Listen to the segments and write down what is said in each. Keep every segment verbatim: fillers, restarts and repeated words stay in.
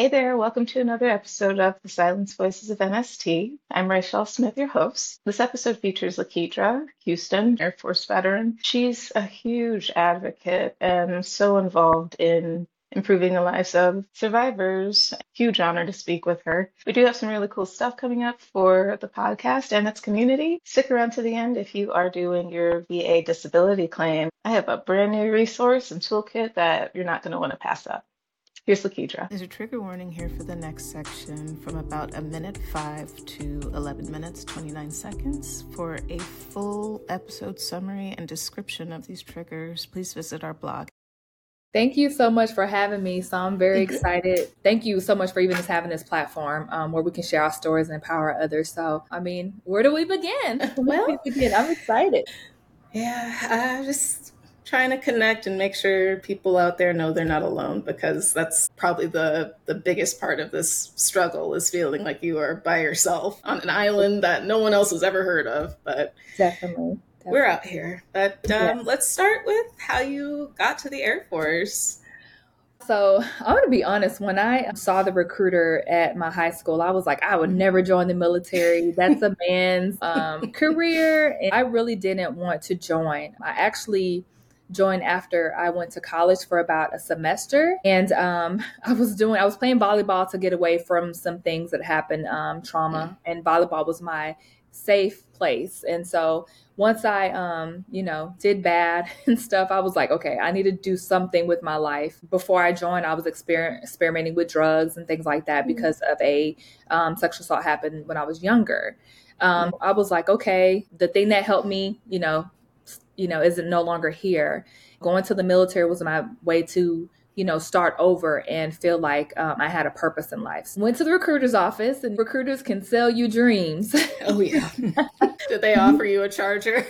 Hey there, welcome to another episode of The Silence Voices of N S T. I'm Rachel Smith, your host. This episode features Lakidra Houston, Air Force veteran. She's a huge advocate and so involved in improving the lives of survivors. Huge honor to speak with her. We do have some really cool stuff coming up for the podcast and its community. Stick around to the end if you are doing your V A disability claim. I have a brand new resource and toolkit that you're not going to want to pass up. Here's Lakidra. There's a trigger warning here for the next section from about a minute five to eleven minutes, twenty-nine seconds. For a full episode summary and description of these triggers, please visit our blog. Thank you so much for having me. So I'm very excited. Thank you so much for even just having this platform um, where we can share our stories and empower others. So, I mean, where do we begin? Well, we begin? I'm excited. Yeah, I just trying to connect and make sure people out there know they're not alone, because that's probably the the biggest part of this struggle, is feeling like you are by yourself on an island that no one else has ever heard of. But definitely, definitely. We're out here. But um, yeah. Let's start with how you got to the Air Force. So I'm going to be honest, when I saw the recruiter at my high school, I was like, I would never join the military. That's a man's um, career. And I really didn't want to join. I actually joined after I went to college for about a semester. And um, I was doing, I was playing volleyball to get away from some things that happened, um, trauma. And volleyball was my safe place. And so once I, um, you know, did bad and stuff, I was like, okay, I need to do something with my life. Before I joined, I was exper- experimenting with drugs and things like that because of a um, sexual assault happened when I was younger. Um, I was like, okay, the thing that helped me, you know, you know, isn't no longer here. Going to the military was my way to, you know, start over and feel like um, I had a purpose in life. So went to the recruiter's office, and recruiters can sell you dreams. Oh, yeah. Did they offer you a charger?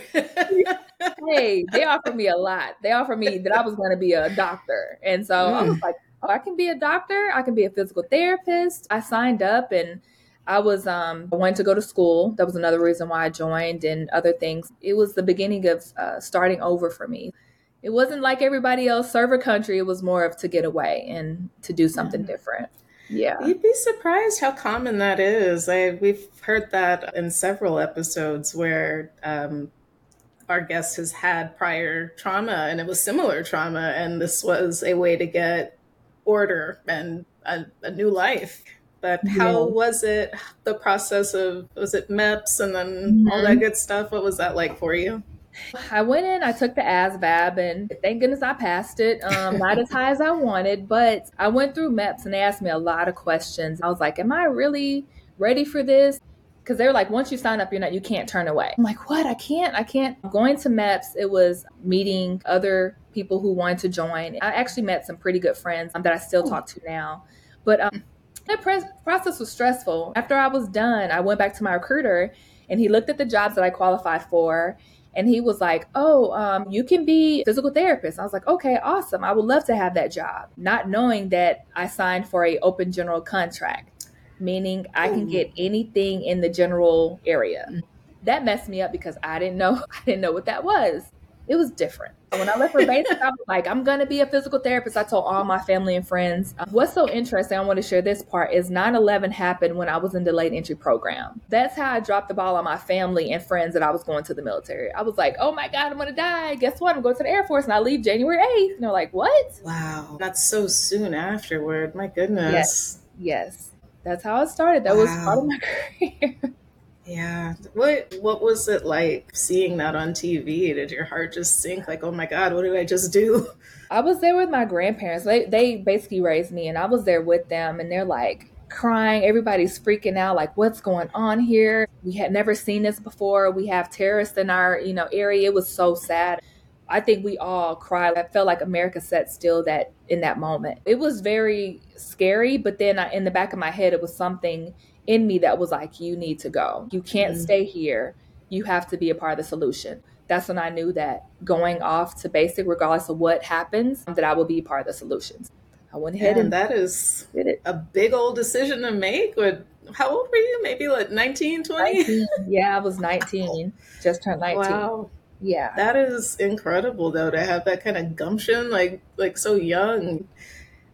Hey, they offered me a lot. They offered me that I was going to be a doctor. And so mm. I was like, oh, I can be a doctor. I can be a physical therapist. I signed up, and I was um, I wanted to go to school. That was another reason why I joined, and other things. It was the beginning of uh, starting over for me. It wasn't like everybody else, serve a country. It was more of to get away and to do something yeah. different. Yeah. You'd be surprised how common that is. I, we've heard that in several episodes where um, our guest has had prior trauma, and it was similar trauma. And this was a way to get order and a, a new life. But how yeah. was it, the process of, was it MEPS and then mm-hmm. all that good stuff? What was that like for you? I went in, I took the A S V A B, and thank goodness I passed it. Um, not as high as I wanted, but I went through MEPS, and they asked me a lot of questions. I was like, am I really ready for this? Because they were like, once you sign up, you're not, you can't turn away. I'm like, what? I can't, I can't. Going to MEPS, it was meeting other people who wanted to join. I actually met some pretty good friends um, that I still talk to now. But um, that pre- process was stressful. After I was done, I went back to my recruiter, and he looked at the jobs that I qualified for. And he was like, oh, um, you can be a physical therapist. I was like, okay, awesome. I would love to have that job. Not knowing that I signed for a open general contract, meaning I can get anything in the general area. That messed me up because I didn't know, I didn't know what that was. It was different. When I left for basic, I was like, I'm going to be a physical therapist. I told all my family and friends. What's so interesting, I want to share this part, is nine eleven happened when I was in delayed entry program. That's how I dropped the ball on my family and friends that I was going to the military. I was like, oh my God, I'm going to die. Guess what? I'm going to the Air Force, and I leave January eighth. And they're like, what? Wow. That's so soon afterward. My goodness. Yes. Yes. That's how it started. That wow. was part of my career. Yeah. What what was it like seeing that on T V? Did your heart just sink like, oh my God, what did I just do? I was there with my grandparents. They they basically raised me, and I was there with them, and they're like crying. Everybody's freaking out, like, what's going on here? We had never seen this before. We have terrorists in our, you know, area. It was so sad. I think we all cried. I felt like America sat still that in that moment. It was very scary, but then I, in the back of my head, it was something in me that was like, you need to go. You can't mm-hmm. stay here. You have to be a part of the solution. That's when I knew that going off to basic, regardless of what happens, that I will be part of the solutions. I went ahead and, and that is did it. A big old decision to make. With, how old were you? Maybe like nineteen, twenty? nineteen. Yeah, I was nineteen. Just turned nineteen. Wow. Yeah. That is incredible, though, to have that kind of gumption, like like so young.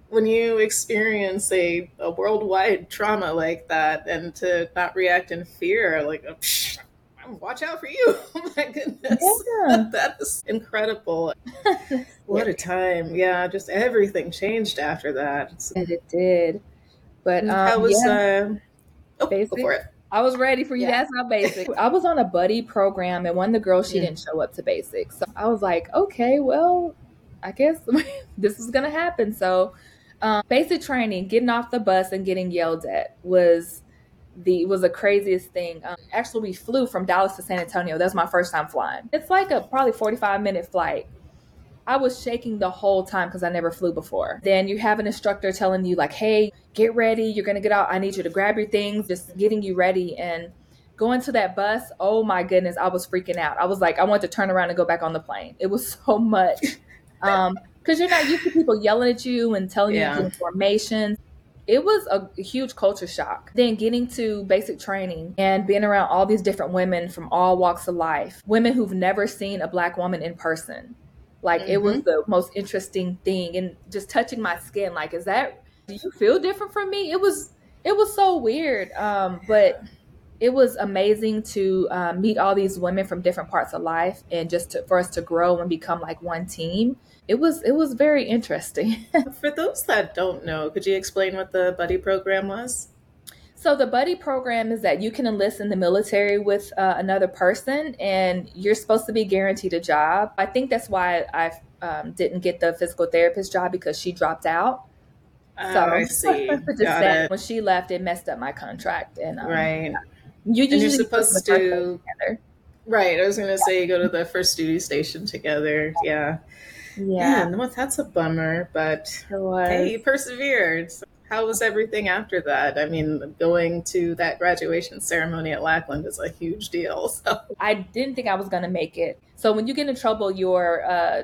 when you experience a, a worldwide trauma like that and to not react in fear, like, oh, psh, watch out for you. Oh my goodness. Yeah. That is incredible. What a time. Yeah, just everything changed after that. And it did. But um, how was yeah. uh oh, Basic? Go for it. I was ready for you Yeah. to ask about basic. I was on a buddy program, and one of the girls, she Mm. didn't show up to basic. So I was like, okay, well, I guess this is going to happen. So um, basic training, getting off the bus and getting yelled at was the was the craziest thing. Um, actually, we flew from Dallas to San Antonio. That was my first time flying. It's like a probably forty-five minute flight. I was shaking the whole time because I never flew before. Then you have an instructor telling you like, hey, get ready. You're going to get out. I need you to grab your things, just getting you ready. And going to that bus, oh my goodness, I was freaking out. I was like, I want to turn around and go back on the plane. It was so much. Um, because you're not used to people yelling at you and telling Yeah. you information. It was a huge culture shock. Then getting to basic training and being around all these different women from all walks of life, women who've never seen a Black woman in person. Like, it was the most interesting thing, and just touching my skin. Like, is that, do you feel different from me? It was, it was so weird. Um, but it was amazing to um, meet all these women from different parts of life, and just to, for us to grow and become like one team. It was, it was very interesting. For those that don't know, could you explain what the buddy program was? So the buddy program is that you can enlist in the military with uh, another person, and you're supposed to be guaranteed a job. I think that's why I um, didn't get the physical therapist job, because she dropped out. Oh, So I see. just Got that it. when she left, it messed up my contract. And um, Right. you And you're usually supposed go the first day to, together. right. I was going to say you go to the first duty station together. Yeah. Yeah, Man, well, that's a bummer, but it was. hey, you persevered. So how was everything after that? I mean, going to that graduation ceremony at Lackland is a huge deal. So I didn't think I was going to make it. So when you get in trouble, your uh,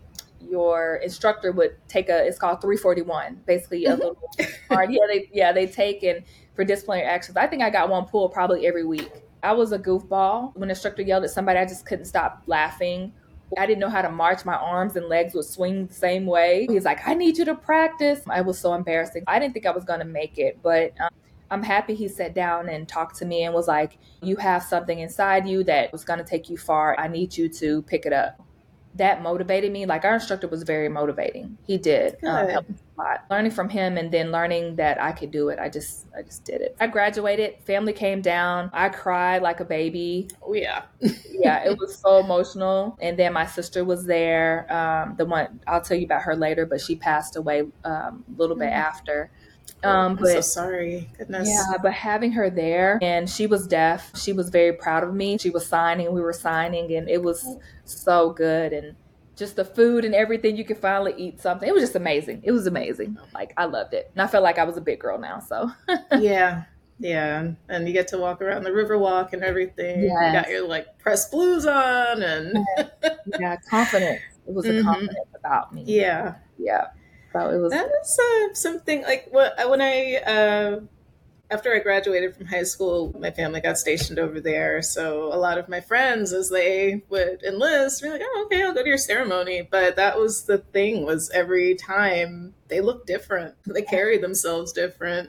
your instructor would take a, it's called three forty-one, basically a little card. Yeah, they yeah they take, and for disciplinary actions. I think I got one pulled probably every week. I was a goofball. When the instructor yelled at somebody, I just couldn't stop laughing. I didn't know how to march. My arms and legs would swing the same way. He's like, I need you to practice. It was so embarrassing. I didn't think I was going to make it, but um, I'm happy he sat down and talked to me and was like, you have something inside you that was going to take you far. I need you to pick it up. That motivated me. Like, our instructor was very motivating. He did um, help me a lot. Learning from him, and then learning that I could do it. I just, I just did it. I graduated. Family came down. I cried like a baby. Oh yeah, yeah, it was so emotional. And then my sister was there. Um, the one I'll tell you about her later, but she passed away um, a little bit after. Um, I'm but so sorry. Goodness. Yeah, but having her there, and she was deaf. She was very proud of me. She was signing, we were signing, and it was so good. And just the food and everything, you could finally eat something. It was just amazing. It was amazing. Like, I loved it. And I felt like I was a big girl now, so. yeah. Yeah. And you get to walk around the river walk and everything. Yes. You got your like pressed blues on and yeah, confidence. It was a Mhm. confidence about me. yeah. Yeah. So it was That is uh, something like what when I uh, after I graduated from high school, my family got stationed over there. So a lot of my friends, as they would enlist, were like, "Oh, okay, I'll go to your ceremony." But that was the thing: was every time they looked different, they carried themselves different.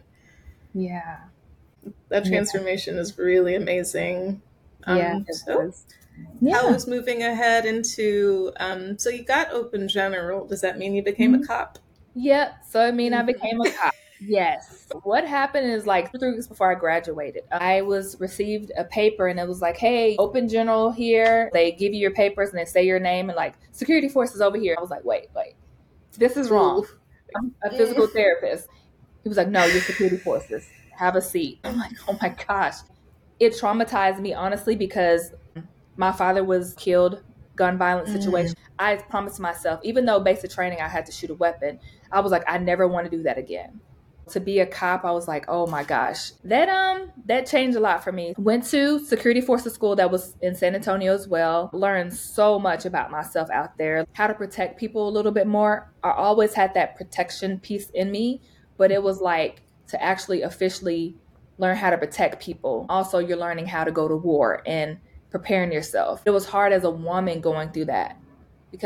yeah. That Yeah. transformation is really amazing. Um, Yeah, it so was. Yeah. how was moving ahead into? Um, so you got Open General. Does that mean you became Mhm. a cop? Yeah, so I mean, I Mhm. became a cop. Yes. What happened is, like, three weeks before I graduated, I was received a paper, and it was like, hey, Open General here. They give you your papers and they say your name, and like, security forces over here. I was like, wait, wait, this is wrong. I'm a physical therapist. He was like, no, you're security forces. Have a seat. I'm like, oh my gosh. It traumatized me, honestly, because my father was killed, gun violence situation. Mm. I promised myself, even though basic training, I had to shoot a weapon, I was like, I never want to do that again. To be a cop, I was like, oh my gosh. That um that changed a lot for me. Went to security forces school that was in San Antonio as well. Learned so much about myself out there, how to protect people a little bit more. I always had that protection piece in me, but it was like to actually officially learn how to protect people. Also, you're learning how to go to war and preparing yourself. It was hard as a woman going through that, because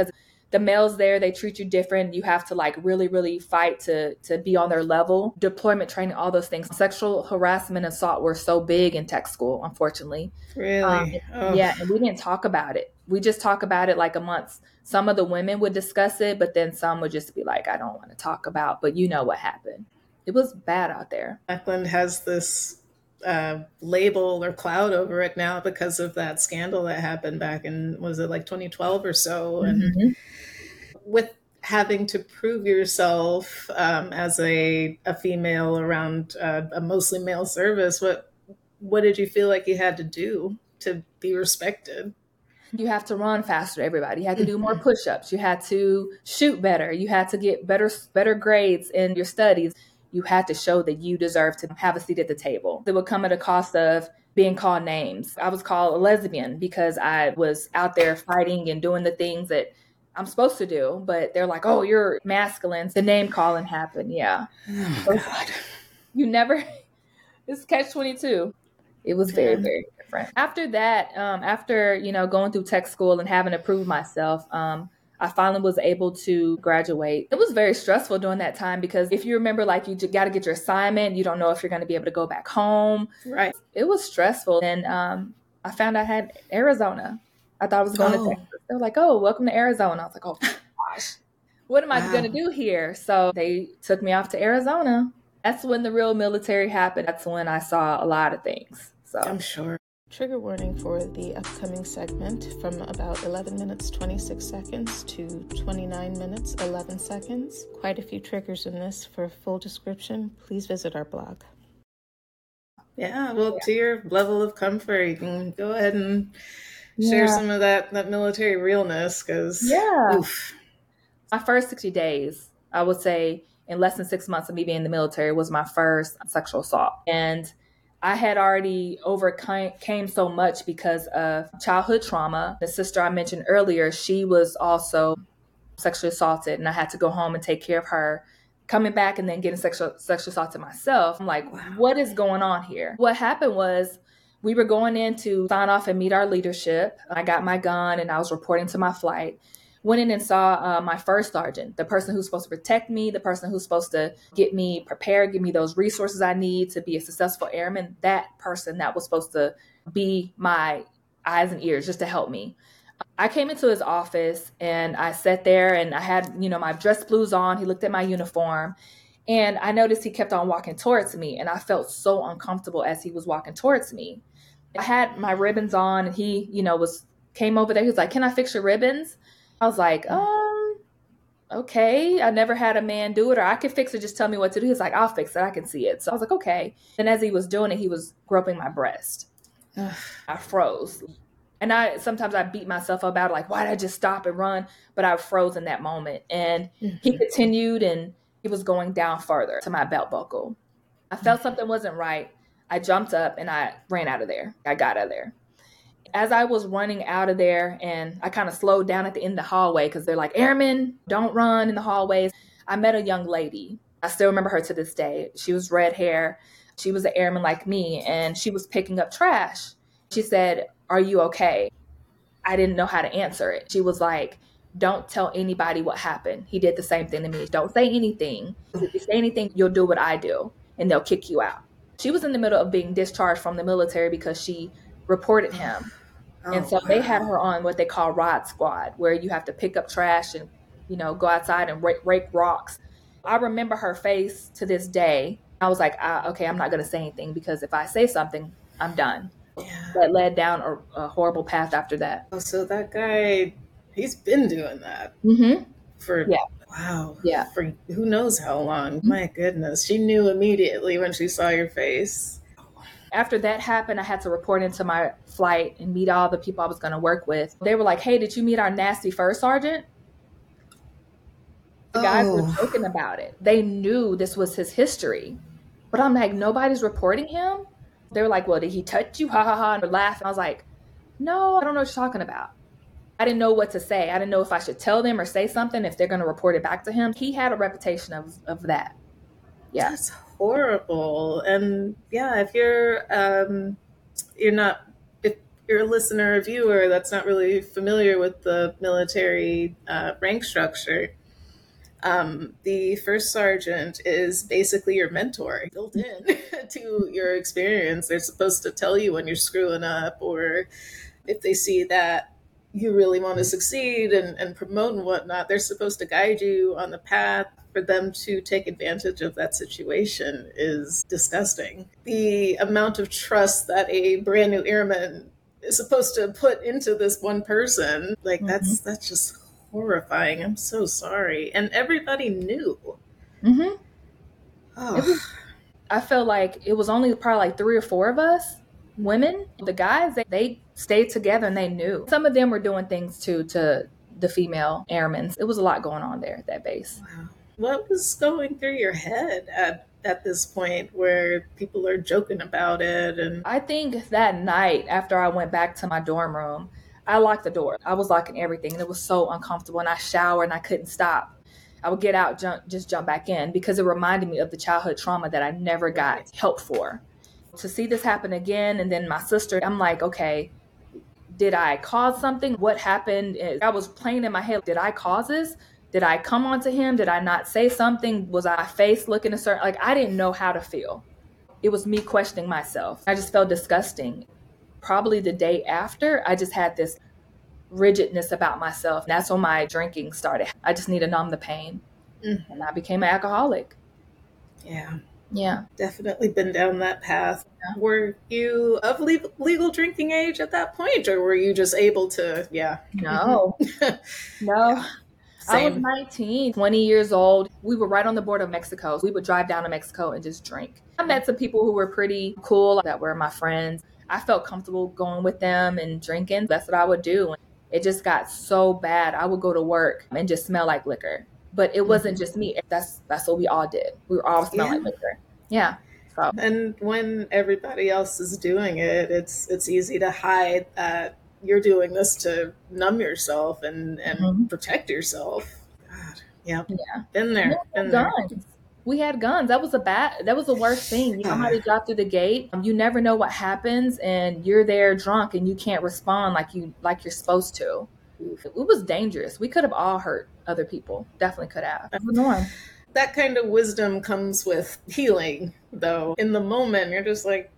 the males there, they treat you different. You have to like really, really fight to to be on their level. Deployment training, all those things. Sexual harassment and assault were so big in tech school, unfortunately. Really? Um, Oh. Yeah, and we didn't talk about it. We just talk about it like a month. Some of the women would discuss it, but then some would just be like, I don't want to talk about, but you know what happened. It was bad out there. Lackland has this uh, label or cloud over it now because of that scandal that happened back in, was it like twenty twelve or so? And Mm-hmm. with having to prove yourself um, as a, a female around uh, a mostly male service, what what did you feel like you had to do to be respected? You have to run faster, everybody. You had to do more push-ups. You had to shoot better. You had to get better better grades in your studies. You had to show that you deserve to have a seat at the table. It would come at a cost of being called names. I was called a lesbian because I was out there fighting and doing the things that I'm supposed to do, but they're like, oh, you're masculine. The name calling happened. Yeah. Oh, God. You never, it's catch twenty-two. It was very, very different. After that, um, after, you know, going through tech school and having to prove myself, um, I finally was able to graduate. It was very stressful during that time because if you remember, like, you got to get your assignment, you don't know if you're going to be able to go back home. Right. It was stressful. And um, I found I had Arizona. I thought I was going Oh. to Texas. They were like, oh, welcome to Arizona. I was like, oh, gosh, what am I Wow. going to do here? So they took me off to Arizona. That's when the real military happened. That's when I saw a lot of things. So I'm sure. Trigger warning for the upcoming segment from about eleven minutes twenty-six seconds to twenty-nine minutes eleven seconds. Quite a few triggers in this. For a full description, please visit our blog. Yeah, well, to your level of comfort, you can go ahead and share Yeah. some of that, that military realness because, Yeah. oof. My first sixty days, I would say in less than six months of me being in the military, was my first sexual assault. And I had already overcame so much because of childhood trauma. The sister I mentioned earlier, she was also sexually assaulted, and I had to go home and take care of her. Coming back and then getting sexual sexually assaulted myself, I'm like, Wow. what is going on here? What happened was we were going in to sign off and meet our leadership. I got my gun and I was reporting to my flight. Went in and saw uh, my first sergeant, the person who's supposed to protect me, the person who's supposed to get me prepared, give me those resources I need to be a successful airman. That person that was supposed to be my eyes and ears just to help me. I came into his office and I sat there and I had, you know, my dress blues on. He looked at my uniform and I noticed he kept on walking towards me. And I felt so uncomfortable as he was walking towards me. I had my ribbons on and he, you know, was came over there. He was like, can I fix your ribbons? I was like, um, okay. I never had a man do it, or I could fix it. Just tell me what to do. He's like, I'll fix it. I can see it. So I was like, okay. And as he was doing it, he was groping my breast. Ugh. I froze. And I sometimes I beat myself up about it, like, why did I just stop and run? But I froze in that moment. And Mhm. he continued and he was going down further to my belt buckle. I felt something wasn't right. I jumped up and I ran out of there. I got out of there. As I was running out of there and I kind of slowed down at the end of the hallway because they're like, airmen, don't run in the hallways. I met a young lady. I still remember her to this day. She was red hair. She was an airman like me and she was picking up trash. She said, are you okay? I didn't know how to answer it. She was like, don't tell anybody what happened. He did the same thing to me. Don't say anything. If you say anything, you'll do what I do and they'll kick you out. She was in the middle of being discharged from the military because she reported him. Oh, And so wow. they had her on what they call rod squad, where you have to pick up trash and, you know, go outside and rake, rake rocks. I remember her face to this day. I was like, ah, okay, I'm not going to say anything because if I say something, I'm done. Yeah. That led down a, a horrible path after that. Oh, so that guy, he's been doing that Mm-hmm. for, Yeah. wow. Yeah. For who knows how long. My goodness. She knew immediately when she saw your face. After that happened, I had to report into my flight and meet all the people I was going to work with. They were like, hey, did you meet our nasty first sergeant? The guys were Oh. joking about it. They knew this was his history. But I'm like, nobody's reporting him? They were like, well, did he touch you? Ha ha ha. And they're laughing. I was like, no, I don't know what you're talking about. I didn't know what to say. I didn't know if I should tell them or say something if they're going to report it back to him. He had a reputation of, of that. Yeah. That's horrible. And yeah, if you're um you're not if you're a listener or viewer that's not really familiar with the military uh, rank structure, um, the first sergeant is basically your mentor built in to your experience. They're supposed to tell you when you're screwing up, or if they see that you really want to succeed and, and promote and whatnot, they're supposed to guide you on the path. For them to take advantage of that situation is disgusting. The amount of trust that a brand new airman is supposed to put into this one person, like mm-hmm. that's that's just horrifying. I'm so sorry. And everybody knew. Mm-hmm. Oh. Was, I felt like it was only probably like three or four of us women. The guys, they, they stayed together and they knew. Some of them were doing things too to the female airmen. It was a lot going on there at that base. Wow. What was going through your head at, at this point where people are joking about it? And I think that night after I went back to my dorm room, I locked the door. I was locking everything and it was so uncomfortable, and I showered and I couldn't stop. I would get out, jump, just jump back in, because it reminded me of the childhood trauma that I never got right. help for. To see this happen again, and then my sister, I'm like, okay, did I cause something? What happened? I was playing in my head, did I cause this? Did I come onto him? Did I not say something? Was I face looking a certain, like I didn't know how to feel. It was me questioning myself. I just felt disgusting. Probably the day after, I just had this rigidness about myself. That's when my drinking started. I just need to numb the pain. Mm-hmm. And I became an alcoholic. Yeah. Yeah. Definitely been down that path. Yeah. Were you of legal, legal drinking age at that point, or were you just able to, yeah? No. no. Yeah. I was nineteen, twenty years old. We were right on the border of Mexico. We would drive down to Mexico and just drink. I met some people who were pretty cool that were my friends. I felt comfortable going with them and drinking. That's what I would do. It just got so bad. I would go to work and just smell like liquor. But it wasn't just me. That's that's what we all did. We were all smelling yeah. like liquor. Yeah. So. And when everybody else is doing it, it's it's easy to hide that you're doing this to numb yourself and, and mm-hmm. protect yourself. God, yeah, yeah, been there, been there. Guns. We had guns. That was a bad. That was the worst thing. You know how to drop through the gate. You never know what happens, and you're there drunk, and you can't respond like you like you're supposed to. It was dangerous. We could have all hurt other people. Definitely could have. That's the norm. That kind of wisdom comes with healing, though. In the moment, you're just like,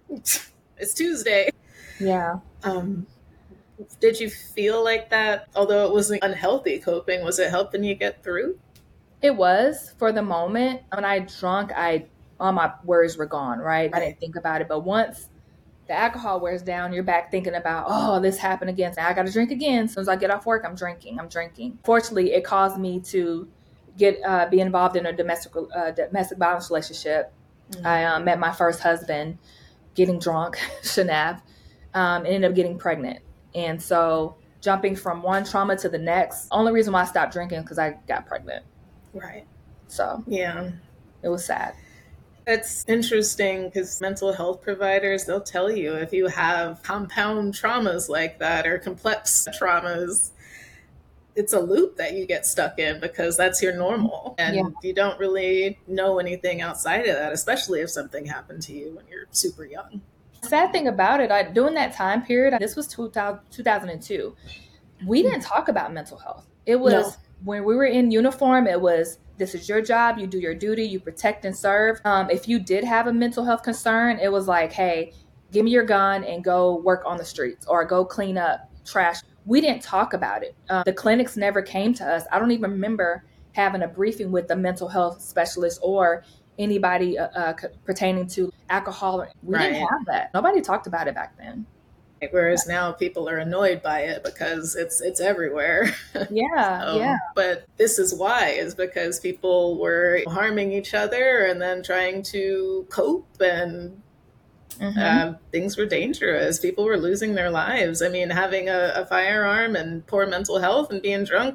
it's Tuesday. Yeah. Um. Did you feel like that, although it wasn't unhealthy coping, was it helping you get through? It was for the moment. When I drunk, I all my worries were gone, right? I didn't think about it. But once the alcohol wears down, you're back thinking about, oh, this happened again. Now I got to drink again. As soon as I get off work, I'm drinking. I'm drinking. Fortunately, it caused me to get uh, be involved in a domestic uh, domestic violence relationship. Mm-hmm. I um, met my first husband getting drunk, Shanab, um, and ended up getting pregnant. And so jumping from one trauma to the next, only reason why I stopped drinking is because I got pregnant. Right. So yeah, it was sad. It's interesting because mental health providers, they'll tell you if you have compound traumas like that or complex traumas, it's a loop that you get stuck in because that's your normal. And yeah. you don't really know anything outside of that, especially if something happened to you when you're super young. Sad thing about it, I, during that time period, this was two thousand two, we didn't talk about mental health. It was no. when we were in uniform, it was, this is your job, you do your duty, you protect and serve. Um, if you did have a mental health concern, it was like, hey, give me your gun and go work on the streets or go clean up trash. We didn't talk about it. Um, the clinics never came to us. I don't even remember having a briefing with the mental health specialist or anybody uh, uh, pertaining to alcohol. We right. didn't have that. Nobody talked about it back then. Whereas now people are annoyed by it because it's it's everywhere. Yeah, so, yeah. But this is why, is because people were harming each other and then trying to cope, and mm-hmm. uh, things were dangerous. People were losing their lives. I mean, having a, a firearm and poor mental health and being drunk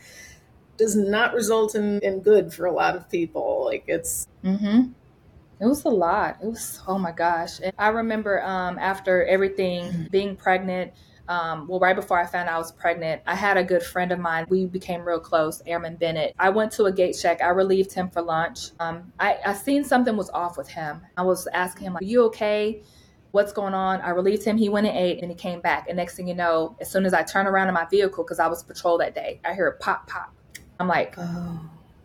does not result in, in good for a lot of people. Like it's... Mm-hmm. It was a lot. It was, oh my gosh. And I remember um, after everything, being pregnant, um, well, right before I found out I was pregnant, I had a good friend of mine. We became real close, Airman Bennett. I went to a gate check. I relieved him for lunch. Um, I, I seen something was off with him. I was asking him, like, are you okay? What's going on? I relieved him. He went and ate and he came back. And next thing you know, as soon as I turn around in my vehicle, because I was patrol that day, I hear a pop, pop. I'm like, oh.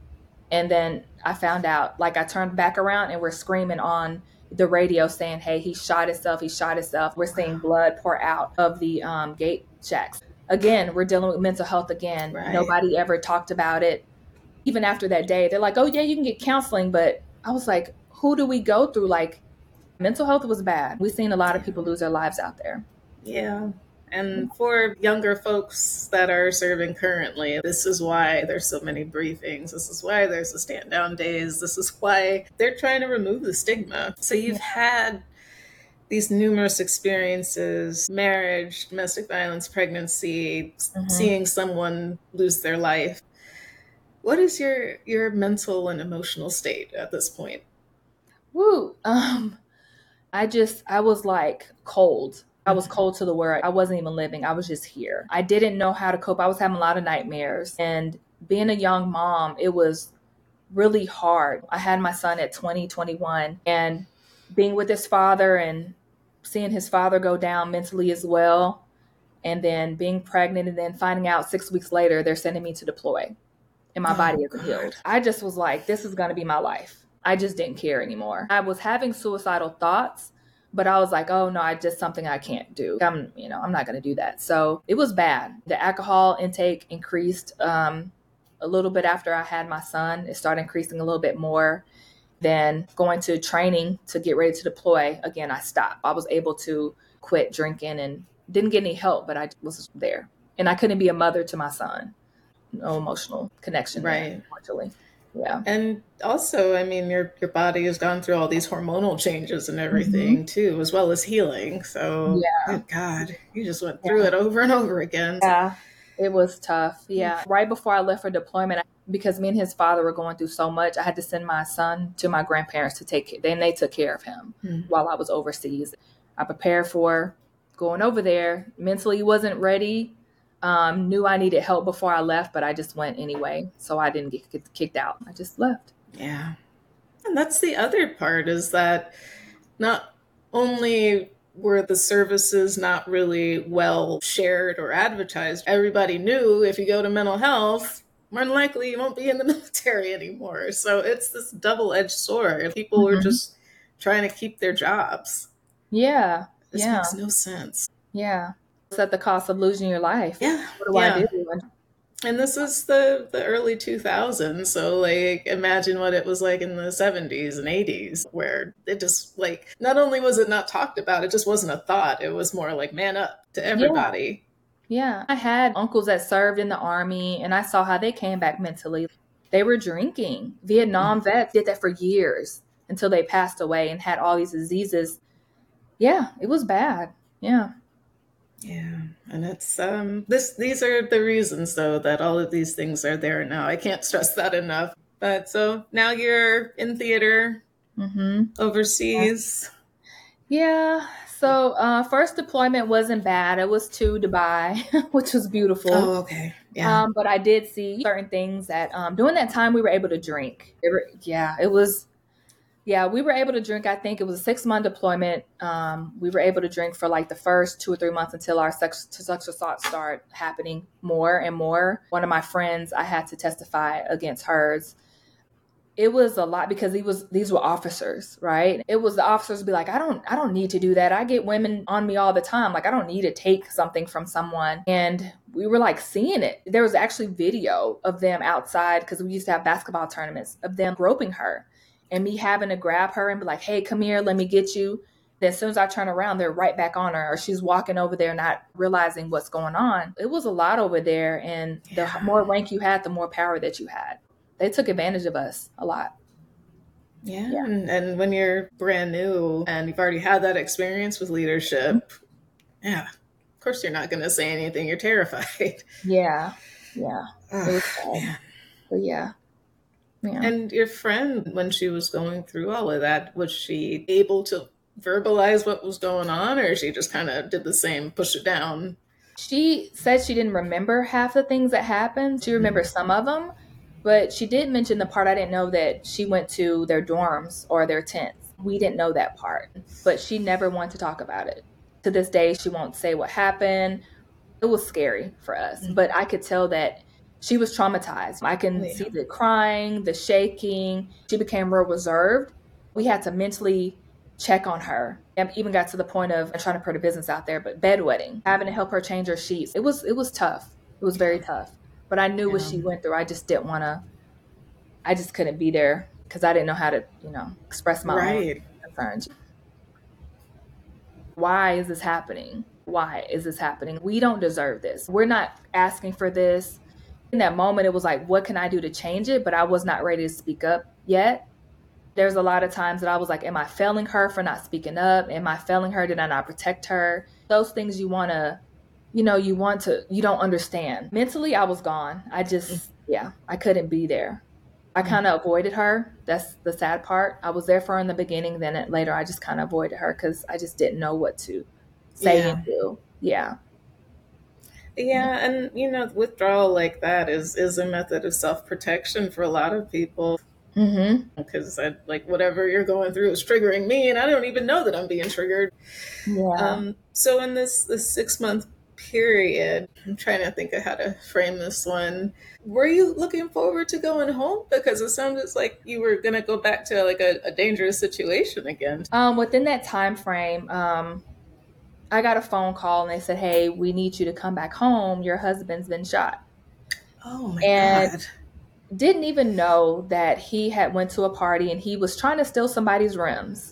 And then I found out, like I turned back around and we're screaming on the radio saying, hey, he shot himself. He shot himself. We're seeing blood pour out of the um, gate shacks. Again, we're dealing with mental health again. Right. Nobody ever talked about it. Even after that day, they're like, oh, yeah, you can get counseling. But I was like, who do we go through? Like, mental health was bad. We've seen a lot of people lose their lives out there. Yeah. And for younger folks that are serving currently, this is why there's so many briefings. This is why there's the stand down days. This is why they're trying to remove the stigma. So you've had these numerous experiences, marriage, domestic violence, pregnancy, mm-hmm. seeing someone lose their life. What is your, your mental and emotional state at this point? Woo. Um, I just, I was like cold. I was cold to the world. I wasn't even living. I was just here. I didn't know how to cope. I was having a lot of nightmares. And being a young mom, it was really hard. I had my son at twenty, twenty-one, and being with his father and seeing his father go down mentally as well. And then being pregnant and then finding out six weeks later, they're sending me to deploy and my oh, body isn't healed. I just was like, this is going to be my life. I just didn't care anymore. I was having suicidal thoughts. But I was like, oh, no, I just something I can't do. I'm, you know, I'm not going to do that. So it was bad. The alcohol intake increased um, a little bit after I had my son. It started increasing a little bit more. Then going to training to get ready to deploy. Again, I stopped. I was able to quit drinking and didn't get any help, but I was there. And I couldn't be a mother to my son. No emotional connection. Right. There, unfortunately. Yeah. And also, I mean, your your body has gone through all these hormonal changes and everything mm-hmm. too, as well as healing. So, yeah. Good God, you just went through yeah. it over and over again. Yeah, it was tough. Yeah. Right before I left for deployment, because me and his father were going through so much, I had to send my son to my grandparents to take care. Then they took care of him mm-hmm. while I was overseas. I prepared for going over there. Mentally wasn't ready. Um, knew I needed help before I left, but I just went anyway. So I didn't get, get kicked out. I just left. Yeah. And that's the other part, is that not only were the services not really well shared or advertised, everybody knew if you go to mental health, more than likely you won't be in the military anymore. So it's this double-edged sword. People mm-hmm. were just trying to keep their jobs. Yeah. This yeah. makes no sense. Yeah. It's at the cost of losing your life. Yeah. What do yeah. I do? And this is the, the early two thousands. So, like, imagine what it was like in the seventies and eighties, where it just, like, not only was it not talked about, it just wasn't a thought. It was more like, man up to everybody. Yeah. yeah. I had uncles that served in the Army, and I saw how they came back mentally. They were drinking. Vietnam mm-hmm. vets did that for years until they passed away and had all these diseases. Yeah, it was bad. Yeah. Yeah, and it's um this these are the reasons though that all of these things are there now. I can't stress that enough. But so now you're in theater mm-hmm. overseas. Yeah. So uh, first deployment wasn't bad. It was to Dubai, which was beautiful. Oh, okay. Yeah. Um, but I did see certain things that um, during that time we were able to drink. It were, yeah, it was. Yeah, we were able to drink. I think it was a six month deployment. Um, we were able to drink for like the first two or three months until our sex, sexual assault started happening more and more. One of my friends, I had to testify against hers. It was a lot because he was, these were officers, right? It was the officers be like, I don't, I don't need to do that. I get women on me all the time. Like, I don't need to take something from someone. And we were like seeing it. There was actually video of them outside because we used to have basketball tournaments of them groping her. And me having to grab her and be like, hey, come here, let me get you. Then as soon as I turn around, they're right back on her, or she's walking over there not realizing what's going on. It was a lot over there. And the yeah. more rank you had, the more power that you had. They took advantage of us a lot. Yeah. yeah. And, and when you're brand new and you've already had that experience with leadership, mm-hmm. yeah, of course you're not going to say anything. You're terrified. Yeah. Yeah. Oh, it was bad. But yeah. Yeah. And your friend, when she was going through all of that, was she able to verbalize what was going on, or she just kind of did the same, push it down? She said she didn't remember half the things that happened. She remembered some of them, but she did mention the part I didn't know, that she went to their dorms or their tents We didn't know that part, but she never wanted to talk about it. To this day, she won't say what happened. It was scary for us, mm-hmm. but I could tell that she was traumatized. I can yeah. see the crying, the shaking. She became real reserved. We had to mentally check on her. And even got to the point of trying to put her business out there, but bedwetting, having to help her change her sheets. It was it was tough. It was very tough. But I knew yeah. what she went through. I just didn't want to, I just couldn't be there because I didn't know how to, you know, express my right. own concerns. Why is this happening? Why is this happening? We don't deserve this. We're not asking for this. In that moment, it was like, what can I do to change it? But I was not ready to speak up yet. There's a lot of times that I was like, am I failing her for not speaking up? Am I failing her? Did I not protect her? Those things you want to, you know, you want to, you don't understand. Mentally, I was gone. I just, yeah, I couldn't be there. I kind of avoided her. That's the sad part. I was there for her in the beginning. Then it, later, I just kind of avoided her because I just didn't know what to say yeah. and do. Yeah. Yeah. And, you know, withdrawal like that is, is a method of self-protection for a lot of people. Mm-hmm. Because I like whatever you're going through is triggering me, and I don't even know that I'm being triggered. Yeah. Um, so in this this six month period, I'm trying to think of how to frame this one. Were you looking forward to going home? Because it sounded like you were going to go back to like a, a dangerous situation again. Um, within that time frame, um, I got a phone call and they said, "Hey, we need you to come back home. Your husband's been shot." Oh my and God. Didn't even know that he had went to a party and he was trying to steal somebody's rims.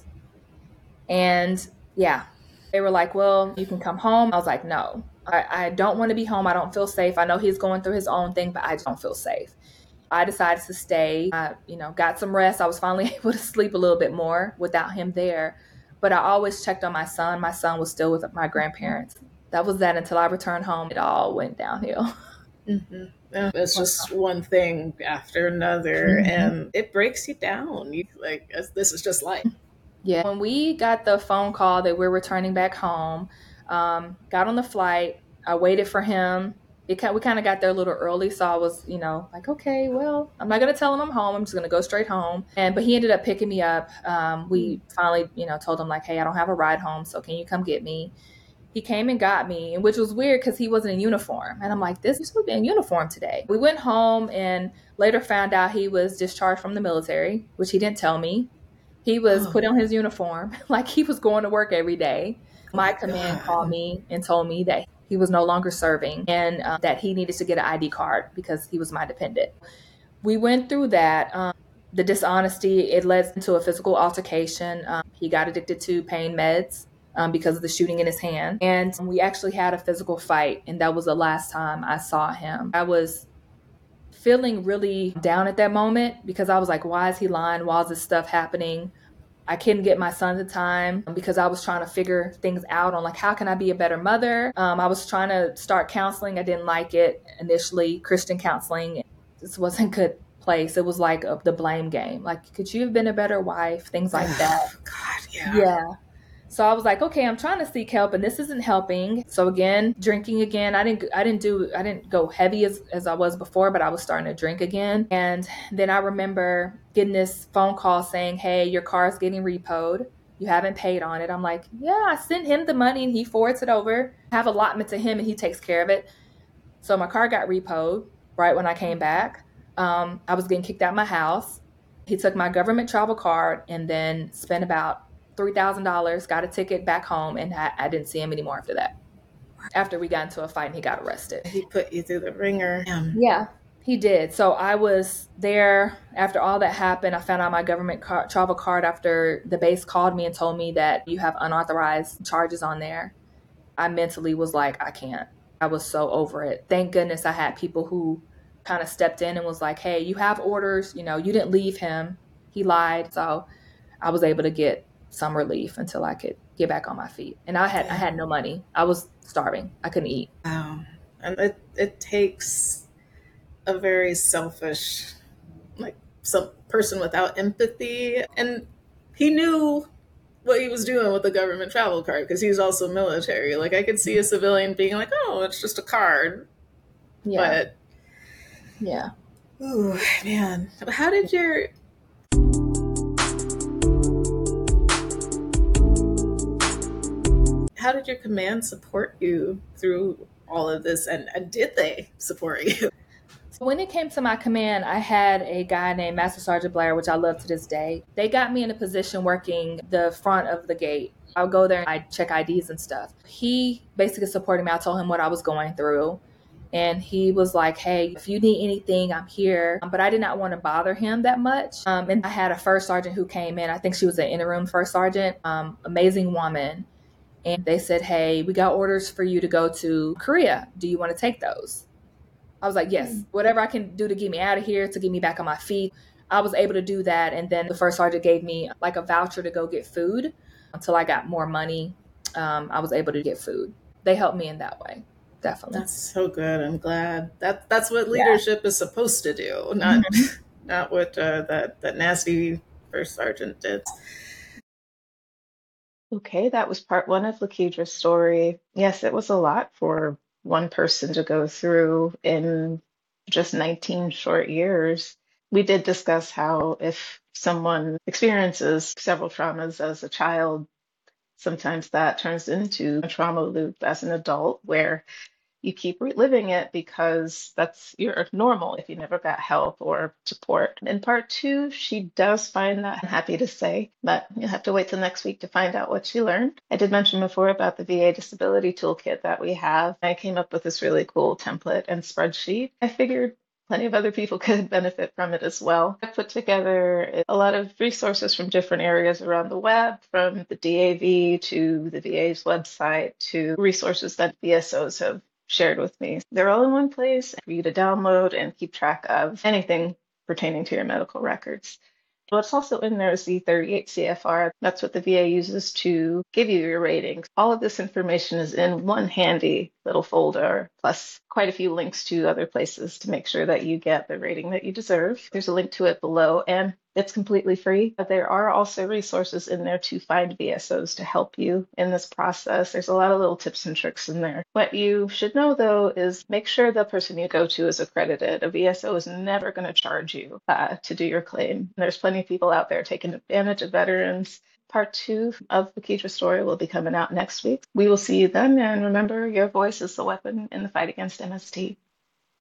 And yeah, they were like, well, you can come home. I was like, no, I, I don't want to be home. I don't feel safe. I know he's going through his own thing, but I just don't feel safe. I decided to stay. I, you know, got some rest. I was finally able to sleep a little bit more without him there. But I always checked on my son. My son was still with my grandparents. That was that until I returned home. It all went downhill. Mm-hmm. It's just one thing after another, mm-hmm. and it breaks you down. You like this is just life. Yeah. When we got the phone call that we're returning back home, um, got on the flight. I waited for him. It we kind of got there a little early, so I was, you know, like, okay, well, I'm not gonna tell him I'm home. I'm just gonna go straight home. And but he ended up picking me up. Um, we finally, you know, told him like, hey, I don't have a ride home, so can you come get me? He came and got me, which was weird because he wasn't in uniform. And I'm like, this is supposed to be in uniform today. We went home and later found out he was discharged from the military, which he didn't tell me. He was oh. put on his uniform like he was going to work every day. Oh my, my command God. called me and told me that he was no longer serving and um, that he needed to get an I D card because he was my dependent. We went through that. Um, the dishonesty, it led into a physical altercation. Um, he got addicted to pain meds. Um, because of the shooting in his hand. And we actually had a physical fight. And that was the last time I saw him. I was feeling really down at that moment because I was like, why is he lying? Why is this stuff happening? I couldn't get my son to time because I was trying to figure things out on like, how can I be a better mother? Um, I was trying to start counseling. I didn't like it initially, Christian counseling. This wasn't a good place. It was like a, the blame game. Like, could you have been a better wife? Things like that. God, yeah. Yeah. So I was like, okay, I'm trying to seek help and this isn't helping. So again, drinking again. I didn't I didn't do I didn't go heavy as, as I was before, but I was starting to drink again. And then I remember getting this phone call saying, hey, your car's getting repoed. You haven't paid on it. I'm like, yeah, I sent him the money and he forwards it over. I have allotment to him and he takes care of it. So my car got repoed right when I came back. Um, I was getting kicked out of my house. He took my government travel card and then spent about three thousand dollars, got a ticket back home, and I, I didn't see him anymore after that. After we got into a fight and he got arrested. He put you through the ringer. Yeah, he did. So I was there after all that happened. I found out my government car- travel card after the base called me and told me that you have unauthorized charges on there. I mentally was like, I can't. I was so over it. Thank goodness I had people who kind of stepped in and was like, hey, you have orders. You know, you didn't leave him. He lied. So I was able to get some relief until I could get back on my feet. And I had, I had no money. I was starving. I couldn't eat. Wow. And it, it takes a very selfish, like some person without empathy. And he knew what he was doing with the government travel card because he's also military. Like I could see a civilian being like, oh, it's just a card. Yeah. But yeah. Ooh, man. How did your how did your command support you through all of this? And, and did they support you? When it came to my command, I had a guy named Master Sergeant Blair, which I love to this day. They got me in a position working the front of the gate. I would go there and I'd check I Ds and stuff. He basically supported me. I told him what I was going through. And he was like, hey, if you need anything, I'm here. But I did not want to bother him that much. Um, and I had a first sergeant who came in. I think she was an interim first sergeant, um, amazing woman. And they said, hey, we got orders for you to go to Korea. Do you want to take those? I was like, yes, whatever I can do to get me out of here, to get me back on my feet. I was able to do that. And then the first sergeant gave me like a voucher to go get food until I got more money. Um, I was able to get food. They helped me in that way. Definitely. That's so good. I'm glad that that's what leadership yeah. is supposed to do, not mm-hmm. not what uh, that that nasty first sergeant did. Okay, that was part one of Lakedra's story. Yes, it was a lot for one person to go through in just nineteen short years. We did discuss how if someone experiences several traumas as a child, sometimes that turns into a trauma loop as an adult where you keep reliving it because that's your normal if you never got help or support. In part two, she does find that, I'm happy to say, but you'll have to wait till next week to find out what she learned. I did mention before about the V A Disability Toolkit that we have. I came up with this really cool template and spreadsheet. I figured plenty of other people could benefit from it as well. I put together a lot of resources from different areas around the web, from the D A V to the V A's website to resources that V S Os have shared with me. They're all in one place for you to download and keep track of anything pertaining to your medical records. What's also in there is the thirty-eight C F R. That's what the V A uses to give you your ratings. All of this information is in one handy little folder, plus quite a few links to other places to make sure that you get the rating that you deserve. There's a link to it below, and it's completely free. But there are also resources in there to find V S Os to help you in this process. There's a lot of little tips and tricks in there. What you should know, though, is make sure the person you go to is accredited. A V S O is never going to charge you uh, to do your claim. There's plenty of people out there taking advantage of veterans. Part two of Lakedra's story will be coming out next week. We will see you then, and remember, your voice is the weapon in the fight against M S T.